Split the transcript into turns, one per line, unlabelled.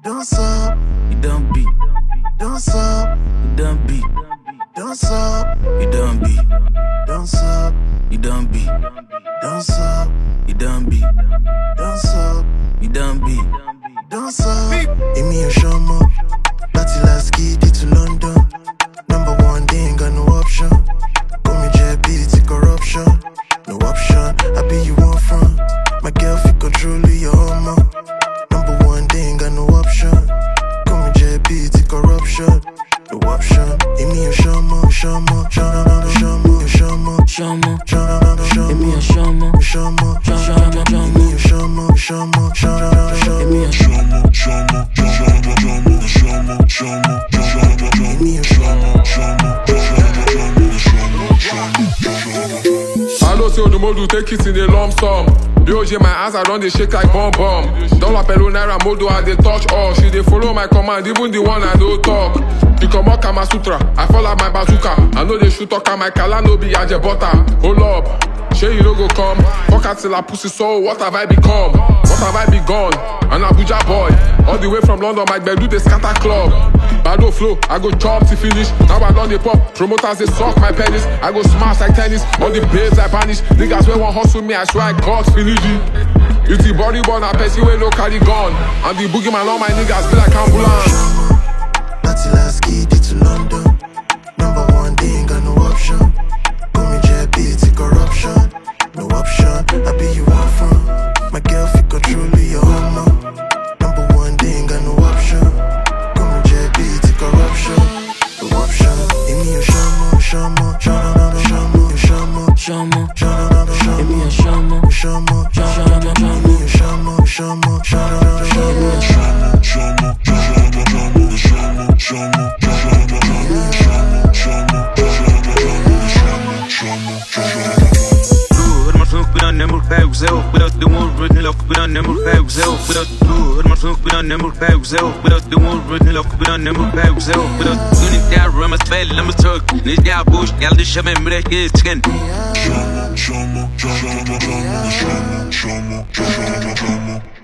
Danse up,
you done beat.
danse up,
You done beat.
danse up,
You done beat.
danse up,
You done beat.
danse up,
You done beat.
danse up,
You done beat.
danse up. Emi Oshama, Lati Lasky, to London. Number one, they ain't got no option. Call me JB, it's corruption. No option, I be you want from. My girl fi control your homo. Number one, they ain't got no option. Call me JB, it's corruption. No option. Emi Oshama, Oshama, Oshama, Oshama, Oshama,
Shama.
Oshama,
Emi Oshama.
Oshama,
Shama.
Emi Oshama, Oshama, Oshama,
Emi Oshama.
Emi Oshama.
I know say the modu take it in a lump sum. BOJ my ass I run they shake like bomb bomb. Dollar pelo naira modu I they touch all. She they follow my command, even the one I no talk. You come out Kama Sutra, I fall out my bazooka. I know they shoot talk my kala no be aje butter. Hold up, shey you no go come. Fuck out till I pussy so what have I become? What have I begun? An Abuja boy, all the way from London, my do the scatter club. Bado flow, I go chop to finish. Now I done the pop, promoters they suck my penis. I go smash like tennis, on the babes I vanish. Niggas wey want hustle me, I swear I got finish it. It's the body born, I person wey no carry gun. And the boogeyman all my niggas be like ambulance.
Lati Lasky, to London. Number one, they ain't got no option. Call me JB, it's corruption. No option, I be you want from. My girl fi control your homo. Number one, they ain't got no option. Call me JB, it's corruption. No option. Emi Oshama, Oshama, Oshama, Oshama,
Shama.
Oshama,
Emi Oshama.
Oshama, Emi Oshama, Oshama,
Nummer 5 zelf, bedat de woord lock, bedat nummer 5 zelf, bedat doe, maar vroeg bedat nummer 5 zelf, bedat de woord lock, bedat nummer 5 zelf, bedat toen ik daar rum het spel, laat me terug, niet daar bush, ja de shame en break is skin.
Shama, shama, shama, shama, shama, shama, shama, shama.